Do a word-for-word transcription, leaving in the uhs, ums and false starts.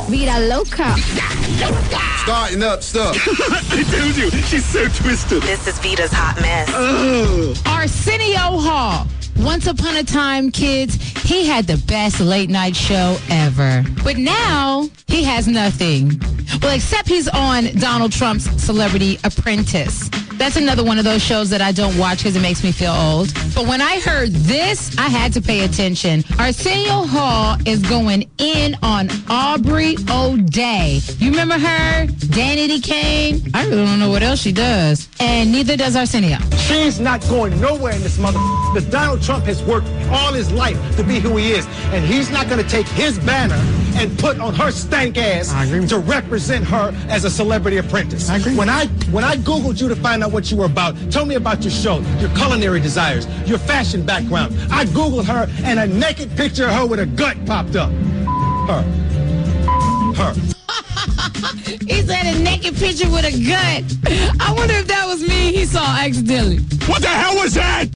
Vida Loca. Starting up stuff. I told you, she's so twisted. This is Vita's hot mess. Oh. Arsenio Hall. Once upon a time, kids, he had the best late night show ever. But now, he has nothing. Well, except he's on Donald Trump's Celebrity Apprentice. That's another one of those shows that I don't watch because it makes me feel old. But when I heard this, I had to pay attention. Arsenio Hall is going in on Aubrey O'Day. You remember her? Danity Kane? I really don't know what else she does. And neither does Arsenio. She's not going nowhere in this mother. Because Donald Trump has worked all his life to be who he is. And he's not going to take his banner and put on her stank ass to represent her as a celebrity apprentice. I agree. When I when I Googled you to find out what you were about, tell me about your show, your culinary desires, your fashion background. I Googled her and a naked picture of her with a gut popped up. Her. Her. He said a naked picture with a gut. I wonder if that was me he saw accidentally. What the hell was that?